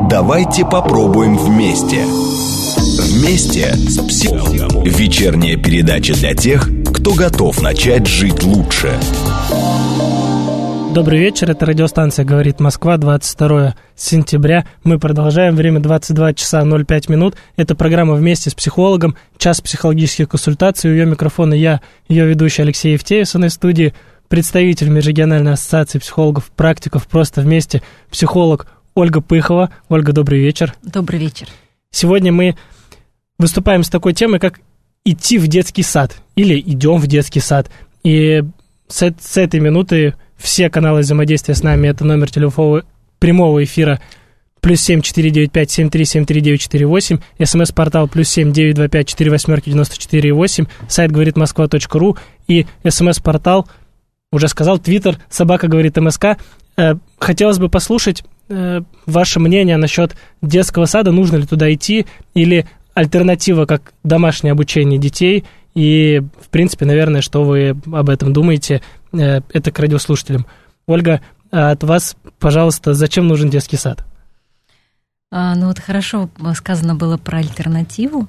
Давайте попробуем вместе. Вместе с психологом. Вечерняя передача для тех, кто готов начать жить лучше. Добрый вечер, это радиостанция «Говорит Москва», 22 сентября. Мы продолжаем, время 22 часа 05 минут. Это программа «Вместе с психологом», час психологических консультаций. У ее микрофона я, ее ведущий Алексей Евтеев, в этой студии представитель Межрегиональной ассоциации психологов, практиков «Просто вместе», психолог Ольга Пыхова. Ольга, добрый вечер. Добрый вечер. Сегодня мы выступаем с такой темой, как идти в детский сад или идем в детский сад. И с этой минуты все каналы взаимодействия с нами — это номер телефона прямого эфира +7 495 73 73 948, смс-портал +7 925 48 94 8, сайт говоритмосква.ру и смс-портал, уже сказал, твиттер @говорит_МСК. Хотелось бы послушать ваше мнение насчет детского сада, нужно ли туда идти, или альтернатива как домашнее обучение детей, и, в принципе, наверное, что вы об этом думаете, это к радиослушателям. Ольга, от вас, пожалуйста, зачем нужен детский сад? Ну вот хорошо сказано было про альтернативу.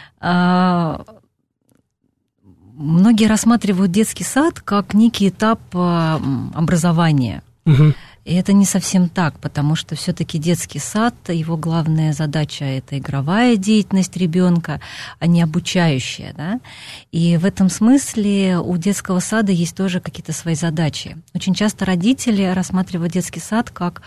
Многие рассматривают детский сад как некий этап образования. Угу. И это не совсем так, потому что все-таки детский сад, его главная задача — это игровая деятельность ребенка, а не обучающая, да? И в этом смысле у детского сада есть тоже какие-то свои задачи. Очень часто родители рассматривают детский сад как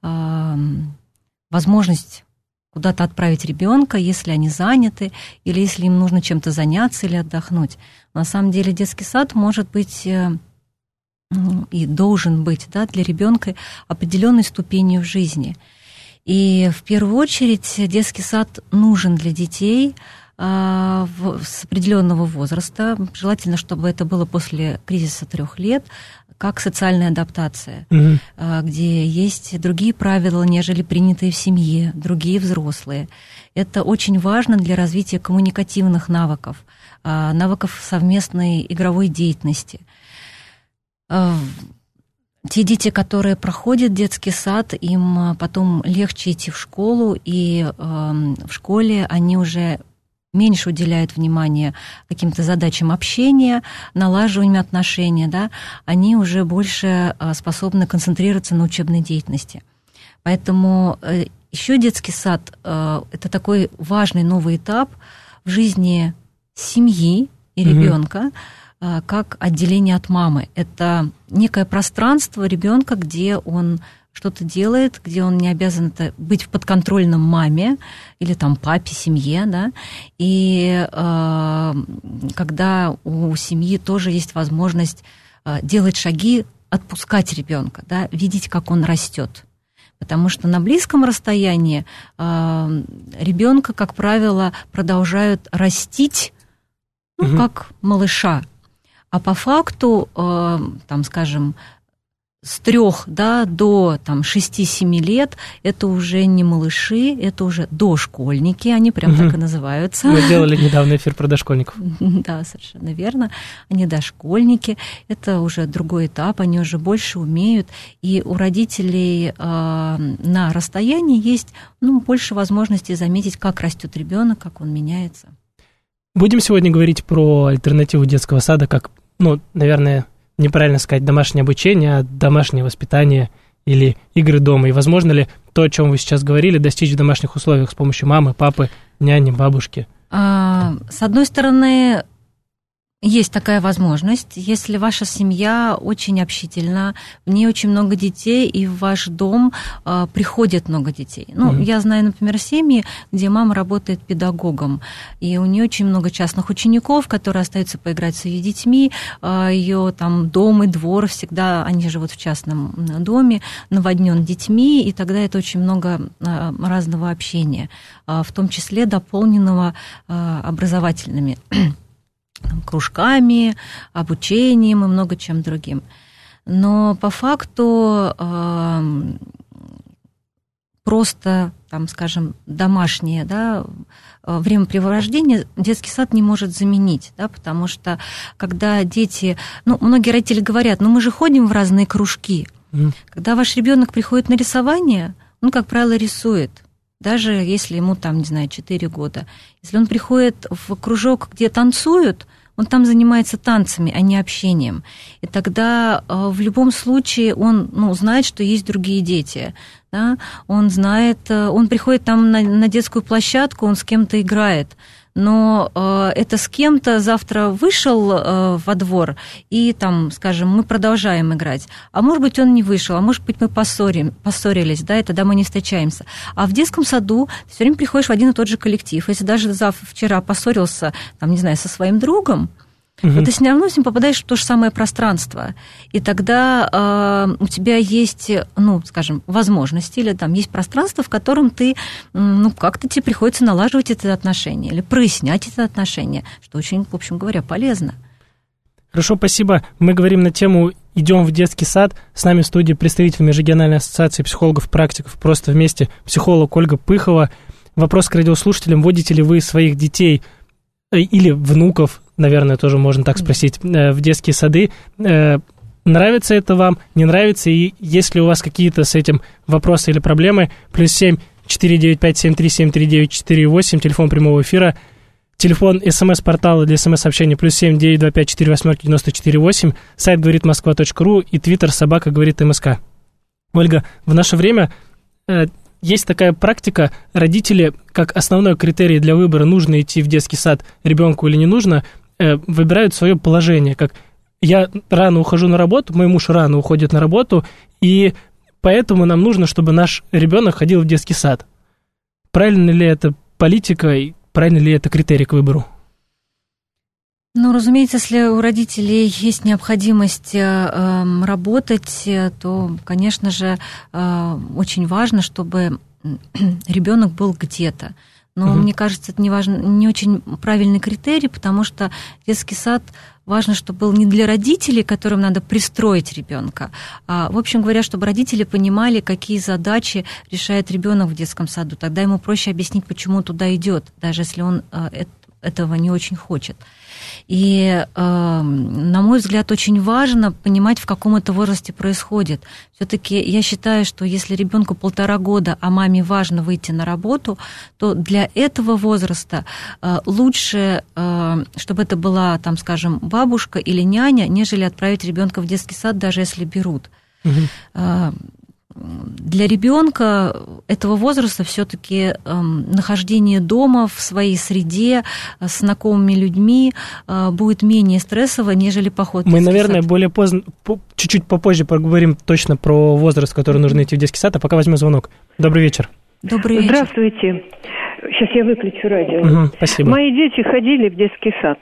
возможность куда-то отправить ребенка, если они заняты, или если им нужно чем-то заняться или отдохнуть. На самом деле детский сад может быть и должен быть, да, для ребенка определенной ступенью в жизни. И в первую очередь детский сад нужен для детей с определенного возраста. Желательно, чтобы это было после кризиса 3 лет, как социальная адаптация, где есть другие правила, нежели принятые в семье, другие взрослые. Это очень важно для развития коммуникативных навыков, навыков совместной игровой деятельности. Те дети, которые проходят детский сад, им потом легче идти в школу, и в школе они уже меньше уделяют внимания каким-то задачам общения, налаживанию отношений, да, они уже больше способны концентрироваться на учебной деятельности. Поэтому еще детский сад – это такой важный новый этап в жизни семьи и ребенка, как отделение от мамы. Это некое пространство ребенка, где он что-то делает, где он не обязан быть в подконтрольном маме или там папе, семье, да, и когда у семьи тоже есть возможность делать шаги, отпускать ребенка, да, видеть, как он растет. Потому что на близком расстоянии ребенка, как правило, продолжают растить, как малыша. А по факту, там, скажем, с 3, да, до 6-7 лет это уже не малыши, это уже дошкольники, они прям так и называются. Мы делали недавно эфир про дошкольников. Да, совершенно верно. Они дошкольники, это уже другой этап, они уже больше умеют, и у родителей на расстоянии есть больше возможностей заметить, как растет ребенок, как он меняется. Будем сегодня говорить про альтернативу детского сада, как, наверное, неправильно сказать домашнее обучение, а домашнее воспитание или игры дома. И возможно ли то, о чем вы сейчас говорили, достичь в домашних условиях с помощью мамы, папы, няни, бабушки? С одной стороны, есть такая возможность, если ваша семья очень общительна, в ней очень много детей, и в ваш дом приходит много детей. Я знаю, например, семьи, где мама работает педагогом, и у нее очень много частных учеников, которые остаются поиграть с ее детьми, ее там дом и двор всегда, они живут в частном доме, наводнен детьми, и тогда это очень много разного общения, в том числе дополненного образовательными кружками, обучением и много чем другим. Но по факту просто, скажем, домашнее, да, времяпрепровождение детский сад не может заменить, да, потому что когда дети... многие родители говорят, мы же ходим в разные кружки. Когда ваш ребенок приходит на рисование, он, как правило, рисует. даже если ему там, не знаю, 4 года. Если он приходит в кружок, где танцуют, он там занимается танцами, а не общением. И тогда в любом случае он знает, что есть другие дети. Да? Он знает, он приходит там на детскую площадку, он с кем-то играет. Но это с кем-то завтра вышел во двор, и там, скажем, мы продолжаем играть. А может быть, он не вышел, а может быть, мы поссорились, да, и тогда мы не встречаемся. А в детском саду ты все время приходишь в один и тот же коллектив. Если даже вчера поссорился, там, не знаю, со своим другом, то ты все равно с ним попадаешь в то же самое пространство. И тогда у тебя есть, скажем, возможности, или там есть пространство, в котором ты, как-то тебе приходится налаживать эти отношения, или прояснять эти отношения, что очень, в общем говоря, полезно. Хорошо, спасибо. Мы говорим на тему «Идем в детский сад». С нами в студии представитель Межрегиональной ассоциации психологов-практиков «Просто вместе», психолог Ольга Пыхова. Вопрос к радиослушателям. Водите ли вы своих детей или внуков, наверное, тоже можно так спросить, в детские сады? Нравится это вам, не нравится? И есть ли у вас какие-то с этим вопросы или проблемы? +7 495 737 3948, телефон прямого эфира. Телефон СМС-портала для СМС-сообщений +7 925 48 94 8, сайт говоритмосква.ру и твиттер @говорит_МСК. Ольга, в наше время есть такая практика, родители, как основной критерий для выбора, нужно идти в детский сад ребенку или не нужно, выбирают свое положение, как я рано ухожу на работу, мой муж рано уходит на работу, и поэтому нам нужно, чтобы наш ребенок ходил в детский сад. Правильно ли это политика, и правильно ли это критерий к выбору? Разумеется, если у родителей есть необходимость работать, то, конечно же, очень важно, чтобы ребенок был где-то. Но мне кажется, это не очень правильный критерий, потому что детский сад важно, чтобы был не для родителей, которым надо пристроить ребенка, а, в общем говоря, чтобы родители понимали, какие задачи решает ребенок в детском саду. Тогда ему проще объяснить, почему он туда идет, даже если он этого не очень хочет. И, на мой взгляд, очень важно понимать, в каком это возрасте происходит. Все-таки я считаю, что если ребенку 1,5 года, а маме важно выйти на работу, то для этого возраста лучше, чтобы это была, там, скажем, бабушка или няня, нежели отправить ребенка в детский сад, даже если берут. Для ребенка этого возраста все-таки нахождение дома в своей среде с знакомыми людьми будет менее стрессово, нежели поход в детский сад. Мы, наверное, более поздно, чуть-чуть попозже поговорим точно про возраст, в который нужно идти в детский сад, а пока возьму звонок. Добрый вечер. Добрый вечер. Здравствуйте. Сейчас я выключу радио. Спасибо. Мои дети ходили в детский сад.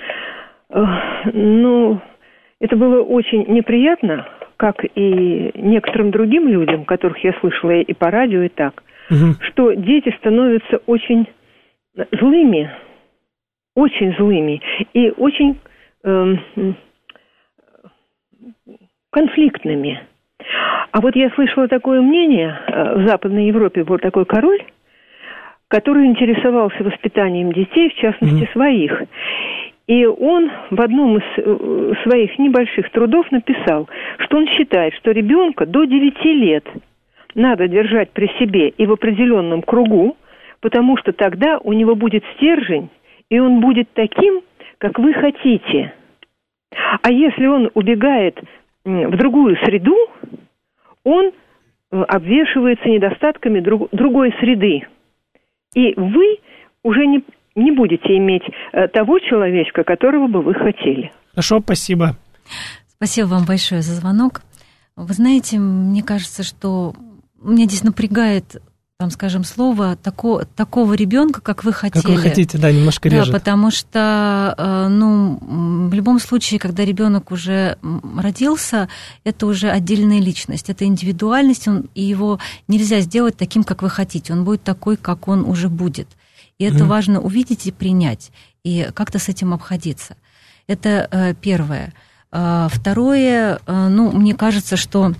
Это было очень неприятно, как и некоторым другим людям, которых я слышала и по радио, и так, что дети становятся очень злыми и очень конфликтными. А вот я слышала такое мнение, в Западной Европе был такой король, который интересовался воспитанием детей, в частности своих. И он в одном из своих небольших трудов написал, что он считает, что ребенка до 9 лет надо держать при себе и в определенном кругу, потому что тогда у него будет стержень, и он будет таким, как вы хотите. А если он убегает в другую среду, он обвешивается недостатками другой среды. И вы уже не будете иметь того человечка, которого бы вы хотели. Хорошо, спасибо. Спасибо вам большое за звонок. Вы знаете, мне кажется, что меня здесь напрягает, там, скажем, слово такого ребенка, как вы хотели. Как вы хотите, да, немножко режет. Да, потому что, в любом случае, когда ребенок уже родился, это уже отдельная личность, это индивидуальность, и его нельзя сделать таким, как вы хотите. Он будет такой, как он уже будет. И это важно увидеть и принять, и как-то с этим обходиться. Это первое. Второе, мне кажется, что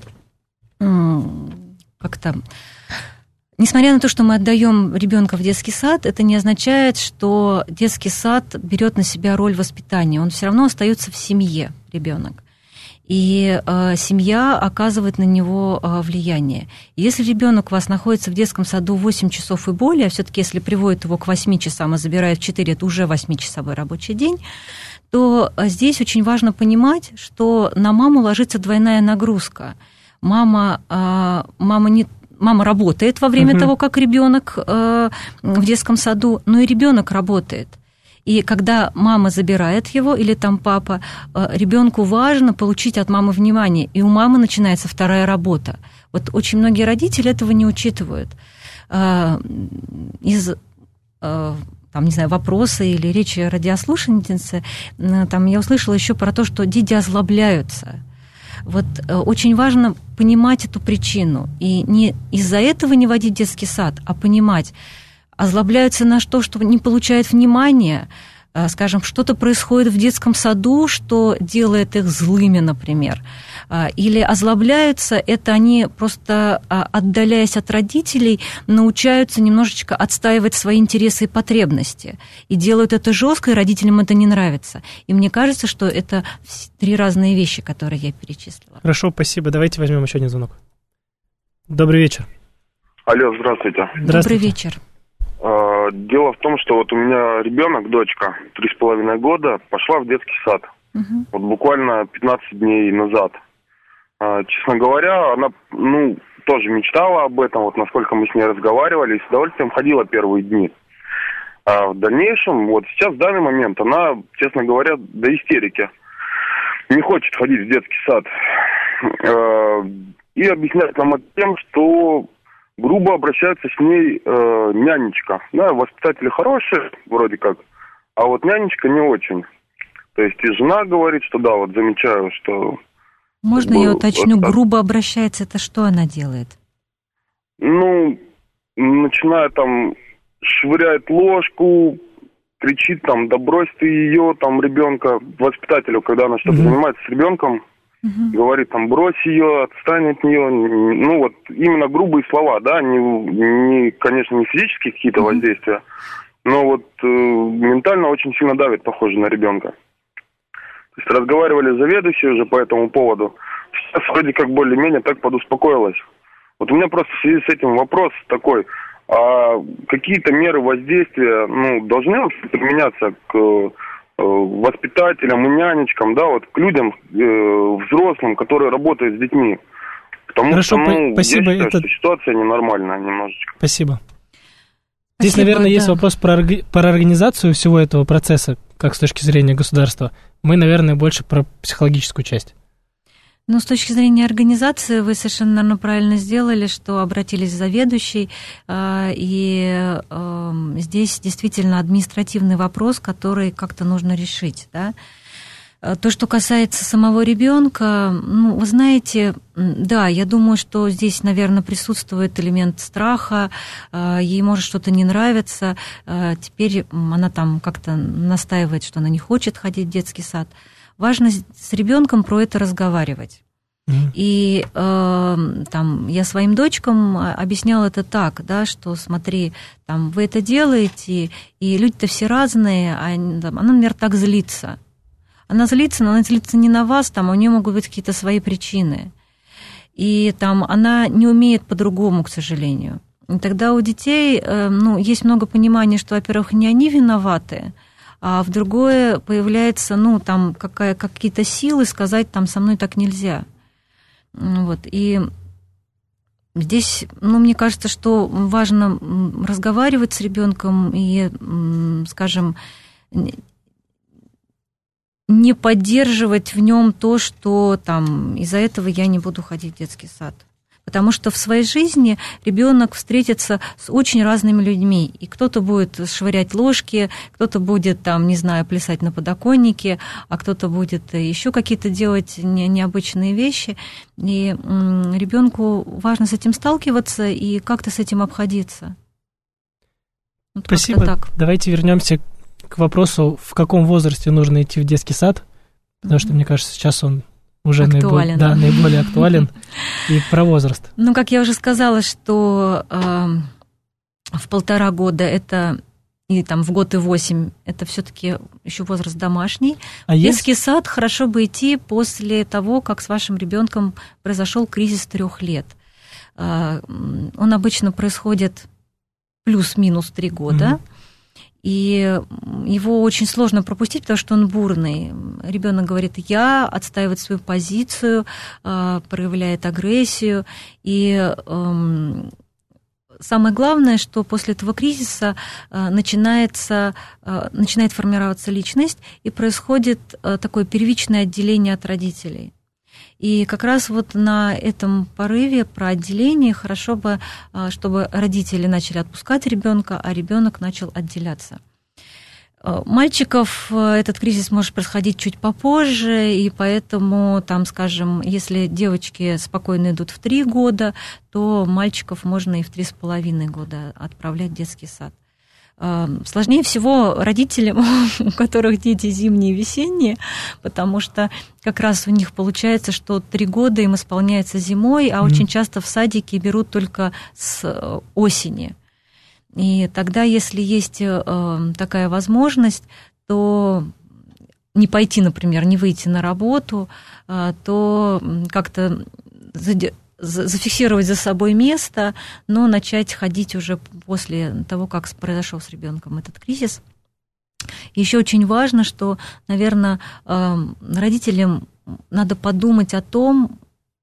как-то, несмотря на то, что мы отдаем ребенка в детский сад, это не означает, что детский сад берет на себя роль воспитания. Он все равно остается в семье, ребенок. и семья оказывает на него влияние. Если ребенок у вас находится в детском саду 8 часов и более, а все-таки если приводит его к 8 часам и забирает в 4, это уже 8-часовой рабочий день, то здесь очень важно понимать, что на маму ложится двойная нагрузка. Мама работает во время того, как ребенок в детском саду, но и ребенок работает. И когда мама забирает его, или там папа, ребенку важно получить от мамы внимание, и у мамы начинается вторая работа. Вот очень многие родители этого не учитывают. Из вопроса или речи радиослушательницы, там я услышала еще про то, что дети озлобляются. Вот очень важно понимать эту причину. И не из-за этого не водить детский сад, а понимать, озлобляются на то, что не получают внимания, скажем, что-то происходит в детском саду, что делает их злыми, например. Или озлобляются, это они просто, отдаляясь от родителей, научаются немножечко отстаивать свои интересы и потребности. И делают это жестко, и родителям это не нравится. И мне кажется, что это 3 разные вещи, которые я перечислила. Хорошо, спасибо. Давайте возьмем еще один звонок. Добрый вечер. Алло, здравствуйте. Добрый вечер. Дело в том, что вот у меня ребенок, дочка, 3,5 года, пошла в детский сад. Вот буквально 15 дней назад. Честно говоря, она, тоже мечтала об этом, вот насколько мы с ней разговаривали, и с удовольствием ходила первые дни. А в дальнейшем, вот сейчас, в данный момент, она, честно говоря, до истерики не хочет ходить в детский сад. И объясняет нам тем, что грубо обращаются с ней нянечка. Да, воспитатели хорошие, вроде как, а вот нянечка не очень. То есть и жена говорит, что да, вот замечаю, что... Можно я уточню, грубо обращается, это что она делает? Начиная там, швыряет ложку, кричит там, да брось ты ее, там, ребенка, воспитателю, когда она что-то занимается с ребенком, говорит там, брось ее, отстань от нее, вот именно грубые слова, да, не конечно, не физические какие-то воздействия, но вот ментально очень сильно давит, похоже, на ребенка. То есть разговаривали заведующие уже по этому поводу, сейчас вроде как более-менее так подуспокоилась. Вот у меня просто в связи с этим вопрос такой, а какие-то меры воздействия, должны применяться к воспитателям и нянечкам, да, вот к людям, взрослым, которые работают с детьми. Потому Хорошо, что, спасибо. Я считаю, что ситуация ненормальная немножечко. Спасибо. Здесь, наверное, есть вопрос про организацию всего этого процесса, как с точки зрения государства. Мы, наверное, больше про психологическую часть. С точки зрения организации вы совершенно, наверное, правильно сделали, что обратились к заведующей, и здесь действительно административный вопрос, который как-то нужно решить, да. То, что касается самого ребенка, вы знаете, да, я думаю, что здесь, наверное, присутствует элемент страха, ей может что-то не нравиться, теперь она там как-то настаивает, что она не хочет ходить в детский сад. Важно с ребенком про это разговаривать. И я своим дочкам объясняла это так, да, что смотри, там, вы это делаете, и люди-то все разные, она, например, так злится. Она злится, но она злится не на вас, там, у нее могут быть какие-то свои причины. И там она не умеет по-другому, к сожалению. И тогда у детей, есть много понимания, что, во-первых, не они виноваты, а в другое появляется, какие-то силы сказать, там, со мной так нельзя. Вот, и здесь, мне кажется, что важно разговаривать с ребенком и, скажем, не поддерживать в нем то, что там из-за этого я не буду ходить в детский сад. Потому что в своей жизни ребенок встретится с очень разными людьми. И кто-то будет швырять ложки, кто-то будет, плясать на подоконнике, а кто-то будет еще какие-то делать необычные вещи. И ребенку важно с этим сталкиваться и как-то с этим обходиться. Вот спасибо. Так. Давайте вернемся к вопросу, в каком возрасте нужно идти в детский сад. Потому что, мне кажется, сейчас он уже наиболее актуален. И про возраст. Как я уже сказала, что в 1,5 года это и там в год и 8, это все-таки еще возраст домашний. Детский сад хорошо бы идти после того, как с вашим ребенком произошел кризис 3 лет. Он обычно происходит плюс-минус 3 года, и его очень сложно пропустить, потому что он бурный. Ребенок говорит «я», отстаивает свою позицию, проявляет агрессию, и самое главное, что после этого кризиса начинает формироваться личность, и происходит такое первичное отделение от родителей. И как раз вот на этом порыве про отделение хорошо бы, чтобы родители начали отпускать ребенка, а ребенок начал отделяться. Мальчиков этот кризис может происходить чуть попозже, и поэтому, там, скажем, если девочки спокойно идут в 3 года, то мальчиков можно и в 3,5 года отправлять в детский сад. Сложнее всего родителям, у которых дети зимние и весенние, потому что как раз у них получается, что 3 года им исполняется зимой, а очень часто в садике берут только с осени. И тогда, если есть такая возможность, то не пойти, например, не выйти на работу, то как-то зафиксировать за собой место, но начать ходить уже после того, как произошел с ребенком этот кризис. Еще очень важно, что, наверное, родителям надо подумать о том,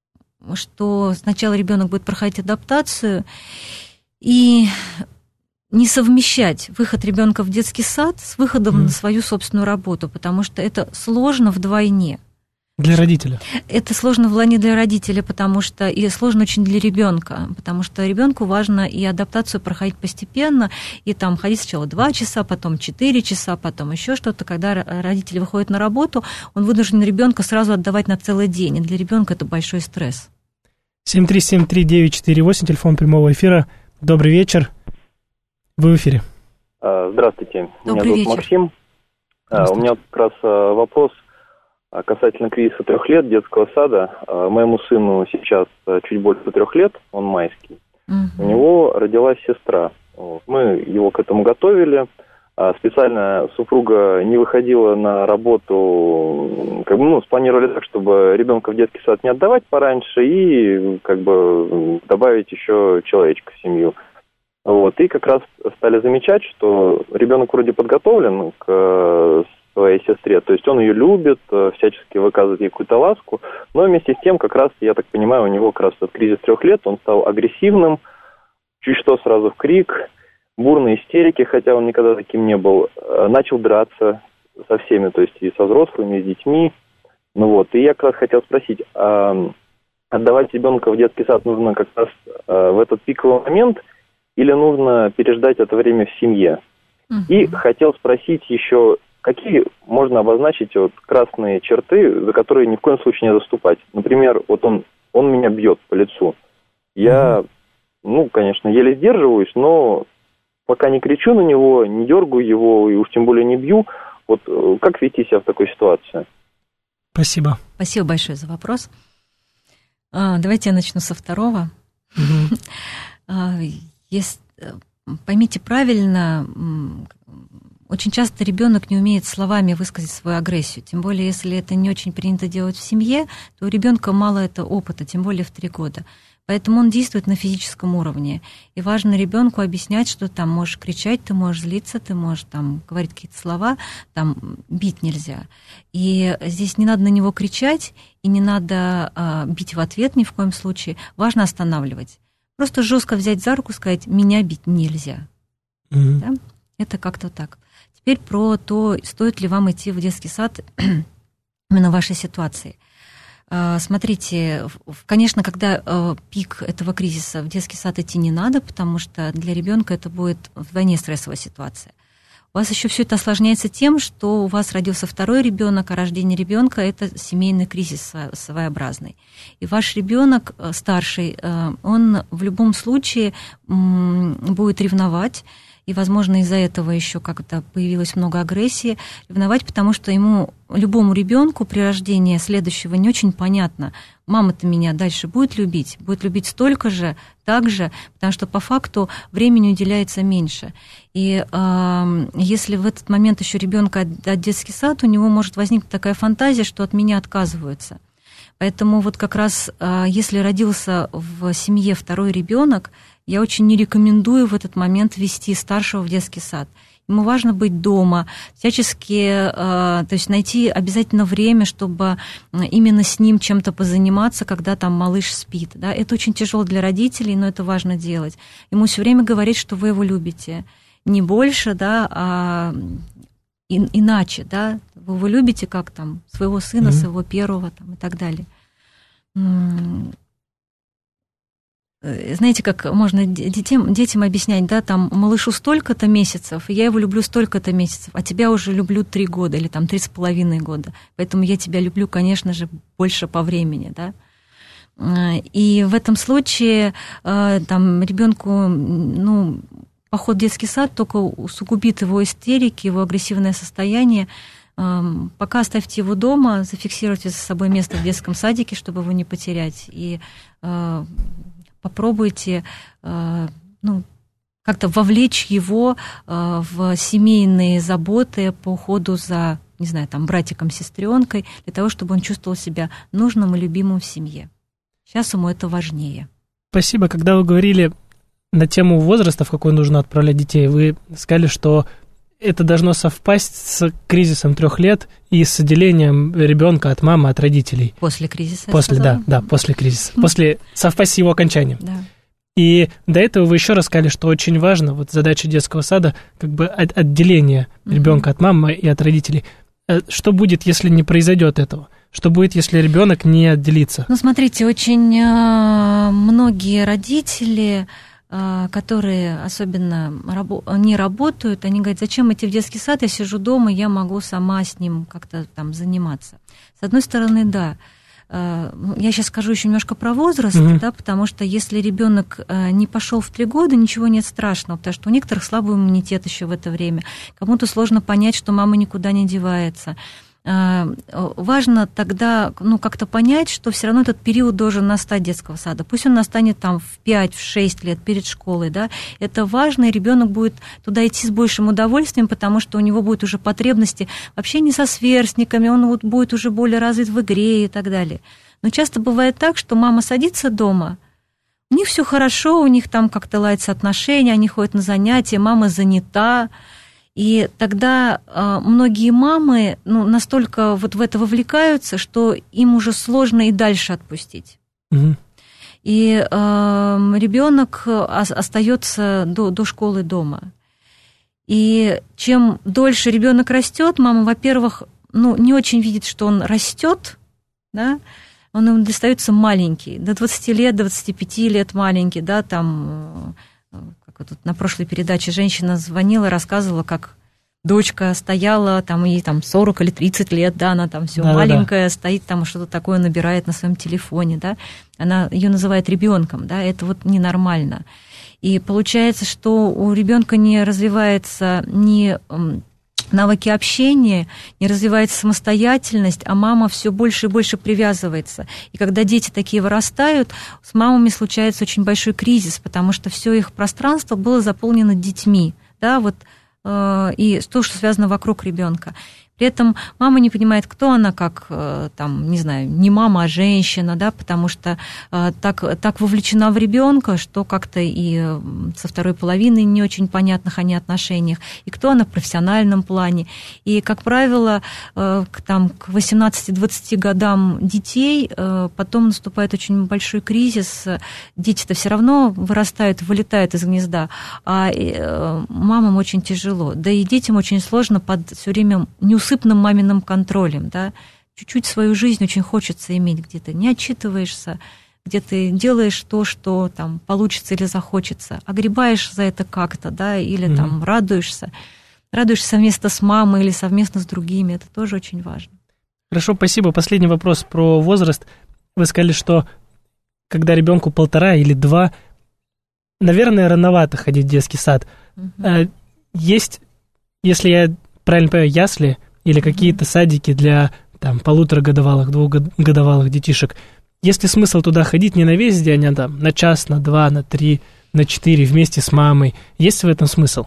что сначала ребенок будет проходить адаптацию, и не совмещать выход ребенка в детский сад с выходом на свою собственную работу, потому что это сложно вдвойне. Для родителя. Это сложно вдвойне для родителя, потому что и сложно очень для ребенка, потому что ребенку важно и адаптацию проходить постепенно, и там ходить сначала 2 часа, потом 4 часа, потом еще что-то. Когда родители выходят на работу, он вынужден ребенка сразу отдавать на целый день, и для ребенка это большой стресс. 7373948, телефон прямого эфира. Добрый вечер. Вы в эфире. Здравствуйте. Добрый Меня зовут вечер. Максим. У меня как раз вопрос касательно кризиса 3 лет детского сада. Моему сыну сейчас чуть больше 3 лет, он майский. У него родилась сестра. Мы его к этому готовили. Специально супруга не выходила на работу, спланировали так, чтобы ребенка в детский сад не отдавать пораньше и добавить еще человечка в семью. И как раз стали замечать, что ребенок вроде подготовлен к своей сестре, то есть он ее любит, всячески выказывает ей какую-то ласку, но вместе с тем, как раз, я так понимаю, у него как раз этот кризис 3 лет, он стал агрессивным, чуть что сразу в крик, бурные истерики, хотя он никогда таким не был, начал драться со всеми, то есть и со взрослыми, и с детьми. И я как раз хотел спросить, отдавать ребенка в детский сад нужно как раз в этот пиковый момент, или нужно переждать это время в семье? И хотел спросить еще, какие можно обозначить красные черты, за которые ни в коем случае не заступать? Например, он меня бьет по лицу. Я, конечно, еле сдерживаюсь, но пока не кричу на него, не дергаю его и уж тем более не бью. Как вести себя в такой ситуации? Спасибо. Спасибо большое за вопрос. Давайте я начну со второго. Поймите правильно, очень часто ребенок не умеет словами высказать свою агрессию, тем более если это не очень принято делать в семье, то у ребенка мало этого опыта, тем более в 3 года. Поэтому он действует на физическом уровне. И важно ребенку объяснять, что там можешь кричать, ты можешь злиться, ты можешь там говорить какие-то слова, там бить нельзя. И здесь не надо на него кричать, и не надо бить в ответ ни в коем случае. Важно останавливать. Просто жестко взять за руку и сказать, меня бить нельзя. Да? Это как-то так. Теперь про то, стоит ли вам идти в детский сад именно в вашей ситуации. Смотрите, конечно, когда пик этого кризиса, в детский сад идти не надо, потому что для ребенка это будет вдвойне стрессовая ситуация. У вас еще все это осложняется тем, что у вас родился 2-й ребенок, а рождение ребенка это семейный кризис своеобразный. И ваш ребенок старший, он в любом случае будет ревновать, и, возможно, из-за этого еще как-то появилось много агрессии. Ревновать, потому что любому ребенку при рождении следующего не очень понятно, мама-то меня дальше будет любить столько же, так же, потому что по факту времени уделяется меньше. И если в этот момент еще ребенка отдать в детский сад, у него может возникнуть такая фантазия, что от меня отказываются. Поэтому вот как раз если родился в семье второй ребенок, я очень не рекомендую в этот момент вести старшего в детский сад. Ему важно быть дома, всячески, то есть найти обязательно время, чтобы именно с ним чем-то позаниматься, когда там малыш спит. Да? Это очень тяжело для родителей, но это важно делать. Ему все время говорить, что вы его любите. Не больше, да, а иначе, да. Вы его любите как там своего сына, своего первого там, и так далее. Знаете, как можно детям объяснять, да, там, малышу столько-то месяцев, и я его люблю столько-то месяцев, а тебя уже люблю 3 года или там 3,5 года, поэтому я тебя люблю, конечно же, больше по времени, да. И в этом случае там ребенку, поход в детский сад только усугубит его истерики, его агрессивное состояние. Пока оставьте его дома, зафиксируйте за собой место в детском садике, чтобы его не потерять, и попробуйте как-то вовлечь его в семейные заботы по уходу за, не знаю, там, братиком, сестренкой, для того, чтобы он чувствовал себя нужным и любимым в семье. Сейчас ему это важнее. Спасибо. Когда вы говорили на тему возраста, в какой нужно отправлять детей, вы сказали, что это должно совпасть с кризисом 3 лет и с отделением ребенка от мамы, от родителей. После кризиса. После кризиса. После совпасть с его окончанием. Да. И до этого вы еще рассказали, что очень важно, вот задача детского сада, как бы отделение ребенка от мамы и от родителей. Что будет, если не произойдет этого? Что будет, если ребенок не отделится? Смотрите, очень многие родители, которые особенно не работают, они говорят, зачем идти в детский сад, я сижу дома, я могу сама с ним как-то там заниматься. С одной стороны, да. Я сейчас скажу еще немножко про возраст, да, потому что если ребенок не пошел в 3 года, ничего нет страшного, потому что у некоторых слабый иммунитет еще в это время. Кому-то сложно понять, что мама никуда не девается. Важно тогда, как-то понять, что все равно этот период должен настать детского сада. Пусть он настанет там в 5-6 лет перед школой, да. Это важно, и ребенок будет туда идти с большим удовольствием, потому что у него будут уже потребности в общении со сверстниками, он вот будет уже более развит в игре и так далее. Но часто бывает так, что мама садится дома, у них все хорошо, у них там как-то ладятся отношения, они ходят на занятия, мама занята. И тогда многие мамы настолько вот в это вовлекаются, что им уже сложно и дальше отпустить. И ребенок остается до школы дома. И чем дольше ребенок растет, мама, во-первых, не очень видит, что он растет, да, он ему достается маленький, до 20 лет, до 25 лет маленький, да, там... Тут на прошлой передаче женщина звонила, рассказывала, как дочка стояла, там, ей там 40 или 30 лет, да, она там все маленькая, стоит там, что-то такое набирает на своем телефоне, да, она ее называет ребенком, да, это вот ненормально. И получается, что у ребенка не развивается ни навыки общения, не развивается самостоятельность, а мама все больше и больше привязывается. И когда дети такие вырастают, с мамами случается очень большой кризис, потому что все их пространство было заполнено детьми, да, вот, и то, что связано вокруг ребенка. При этом мама не понимает, кто она, как, там, не знаю, не мама, а женщина, да, потому что так вовлечена в ребенка, что как-то и со второй половиной не очень понятных о ней отношениях, и кто она в профессиональном плане. И, как правило, к 18-20 годам детей потом наступает очень большой кризис. Дети-то все равно вырастают, вылетают из гнезда, а мамам очень тяжело. Да и детям очень сложно под все время неусыпным маминым контролем, да, чуть-чуть свою жизнь очень хочется иметь, где ты не отчитываешься, где ты делаешь то, что там получится или захочется, огребаешь за это как-то, да, или там радуешься совместно с мамой или совместно с другими, это тоже очень важно. Хорошо, спасибо. Последний вопрос про возраст. Вы сказали, что когда ребенку 1,5 или 2, наверное, рановато ходить в детский сад. Есть, если я правильно понимаю, ясли или какие-то садики для там 1,5-годовалых, 2-годовалых детишек. Есть ли смысл туда ходить не на весь день, а там на час, на 2, на 3, на 4 вместе с мамой? Есть в этом смысл?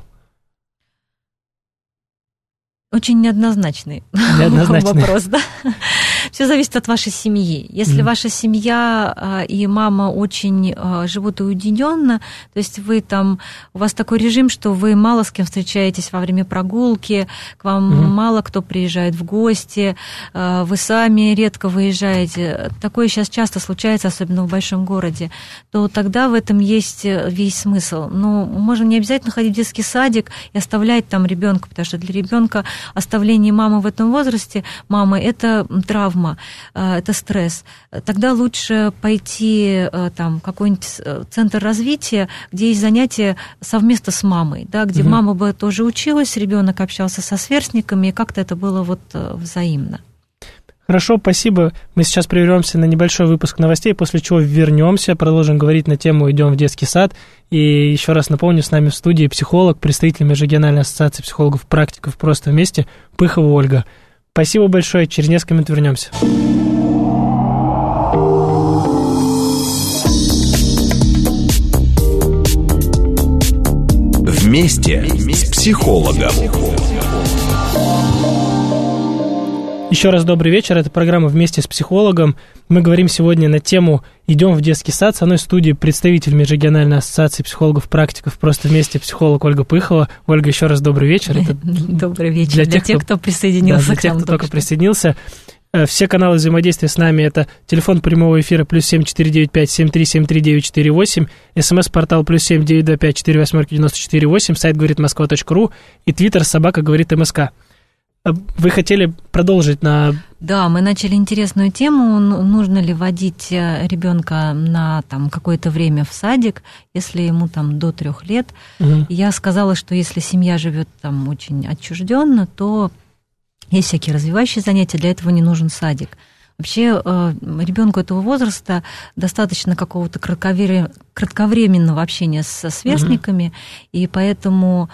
Очень неоднозначный вопрос, да? Все зависит от вашей семьи. Если ваша семья и мама очень живут уединенно, то есть вы там, у вас такой режим, что вы мало с кем встречаетесь во время прогулки, к вам мало кто приезжает в гости, вы сами редко выезжаете. Такое сейчас часто случается, особенно в большом городе. То тогда в этом есть весь смысл. Но можно не обязательно ходить в детский садик и оставлять там ребенка, потому что для ребенка оставление мамы в этом возрасте, мамы, это травма, это стресс. Тогда лучше пойти там, в какой-нибудь центр развития, где есть занятия совместно с мамой, да, где мама бы тоже училась, ребенок общался со сверстниками, и как-то это было вот взаимно. Хорошо, спасибо. Мы сейчас прервемся на небольшой выпуск новостей, после чего вернемся, продолжим говорить на тему «Идем в детский сад». И еще раз напомню, с нами в студии психолог, представитель Межрегиональной ассоциации психологов-практиков «Просто вместе» Пыхова Ольга. Спасибо большое, через несколько минут вернемся. Вместе с психологом. Еще раз добрый вечер, это программа «Вместе с психологом». Мы говорим сегодня на тему «Идем в детский сад». Со мной в студии представитель Межрегиональной ассоциации психологов-практиков «Просто вместе» психолог Ольга Пыхова. Ольга, еще раз добрый вечер. Добрый вечер для тех, кто присоединился к нам. Для тех, кто только присоединился. Все каналы взаимодействия с нами — это телефон прямого эфира +7 495 7373 948, СМС-портал +7 925 48 94 8, сайт говоритмосква.ру и твиттер @говоритмск. Вы хотели продолжить на... Да, мы начали интересную тему, нужно ли водить ребенка на там, какое-то время в садик, если ему там до 3 лет. Я сказала, что если семья живет там очень отчужденно, то есть всякие развивающие занятия, для этого не нужен садик. Вообще ребенку этого возраста достаточно какого-то кратковременного общения со сверстниками, и поэтому...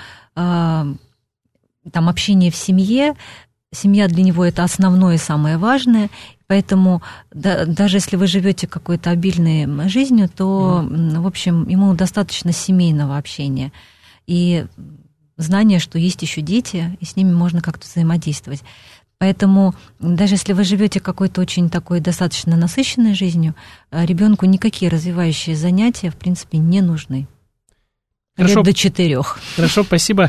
там общение в семья для него это основное и самое важное, поэтому даже если вы живете какой-то обильной жизнью, то, в общем, ему достаточно семейного общения и знания, что есть еще дети, и с ними можно как-то взаимодействовать. Поэтому даже если вы живете какой-то очень такой достаточно насыщенной жизнью, ребенку никакие развивающие занятия, в принципе, не нужны. Хорошо. Лет до 4. Хорошо, спасибо.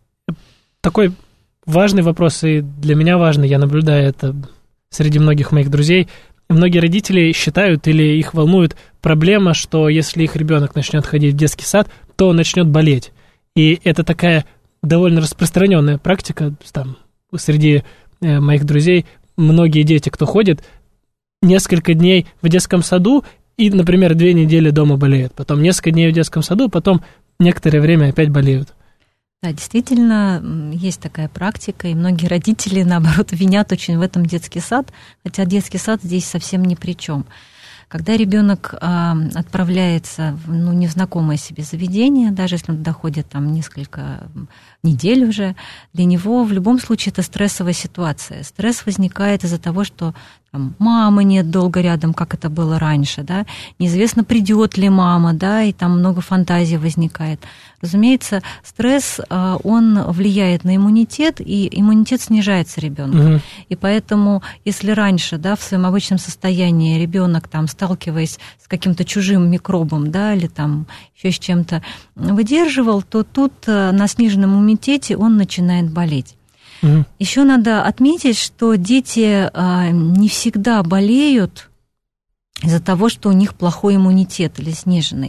Такой важный вопрос, и для меня важный, я наблюдаю это среди многих моих друзей. Многие родители считают или их волнует проблема, что если их ребенок начнет ходить в детский сад, то он начнет болеть. И это такая довольно распространенная практика там, среди моих друзей. Многие дети, кто ходит, несколько дней в детском саду и, например, 2 недели дома болеют. Потом несколько дней в детском саду, потом некоторое время опять болеют. Да, действительно, есть такая практика, и многие родители, наоборот, винят очень в этом детский сад, хотя детский сад здесь совсем ни при чем. Когда ребенок отправляется в незнакомое себе заведение, даже если он доходит там несколько недель уже, для него в любом случае это стрессовая ситуация. Стресс возникает из-за того, что там, мамы нет долго рядом, как это было раньше, да, неизвестно, придет ли мама, да, и там много фантазий возникает. Разумеется, стресс, он влияет на иммунитет, и иммунитет снижается ребенка. И поэтому, если раньше, да, в своем обычном состоянии ребенок, там, сталкиваясь с каким-то чужим микробом, да, или там еще с чем-то выдерживал, то тут на сниженном иммунитете он начинает болеть. Еще надо отметить, что дети не всегда болеют из-за того, что у них плохой иммунитет или сниженный.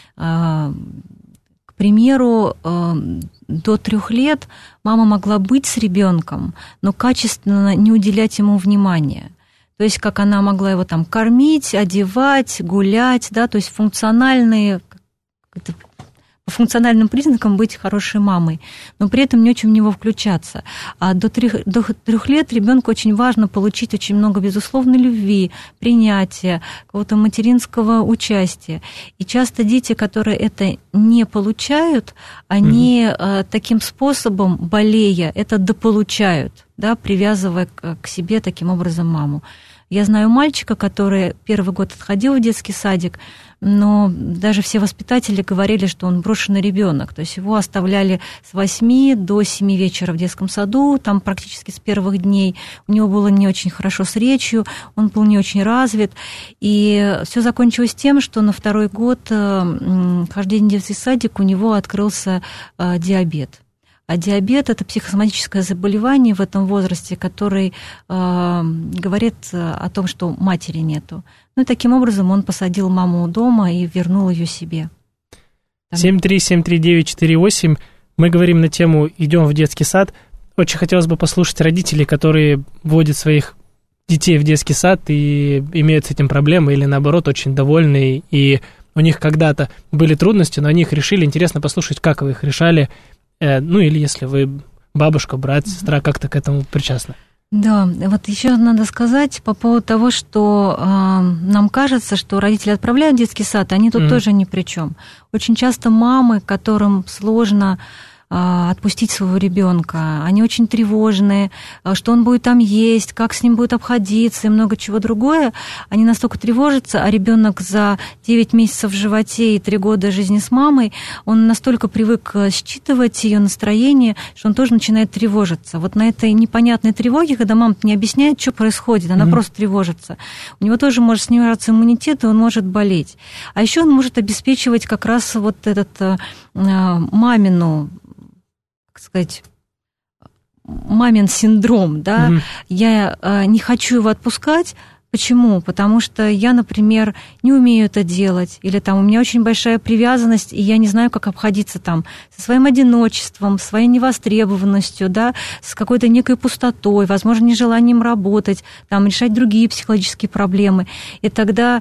К примеру, до 3 лет мама могла быть с ребенком, но качественно не уделять ему внимания. То есть, как она могла его там кормить, одевать, гулять, да, то есть функциональные по функциональным признакам быть хорошей мамой, но при этом не очень в него включаться. А до 3 лет ребенку очень важно получить очень много безусловной любви, принятия, какого-то материнского участия. И часто дети, которые это не получают, они таким способом, болея, это дополучают, да, привязывая к себе таким образом маму. Я знаю мальчика, который первый год отходил в детский садик, но даже все воспитатели говорили, что он брошенный ребенок. То есть его оставляли с 8 до 7 вечера в детском саду, там практически с первых дней. У него было не очень хорошо с речью, он был не очень развит. И все закончилось тем, что на 2-й год хождения в детский садик у него открылся диабет. А диабет – это психосоматическое заболевание в этом возрасте, который говорит о том, что матери нету. Ну и таким образом он посадил маму дома и вернул ее себе. 7373948. Мы говорим на тему «Идем в детский сад». Очень хотелось бы послушать родителей, которые вводят своих детей в детский сад и имеют с этим проблемы, или наоборот очень довольны, и у них когда-то были трудности, но они их решили. Интересно послушать, как вы их решали. Ну, или если вы бабушка, брат, сестра, как-то к этому причастны. Да, вот еще надо сказать по поводу того, что нам кажется, что родители отправляют в детский сад, они тут тоже ни при чем. Очень часто мамы, которым сложно отпустить своего ребенка, они очень тревожные, что он будет там есть, как с ним будет обходиться и много чего другое. Они настолько тревожатся, а ребенок за 9 месяцев в животе и 3 года жизни с мамой, он настолько привык считывать ее настроение, что он тоже начинает тревожиться. Вот на этой непонятной тревоге, когда мама не объясняет, что происходит, она просто тревожится. У него тоже может снижаться иммунитет, и он может болеть. А еще он может обеспечивать как раз вот этот мамину, как сказать, мамин синдром, да, я не хочу его отпускать. Почему? Потому что я, например, не умею это делать, или там у меня очень большая привязанность, и я не знаю, как обходиться там со своим одиночеством, своей невостребованностью, да, с какой-то некой пустотой, возможно, нежеланием работать, там, решать другие психологические проблемы. И тогда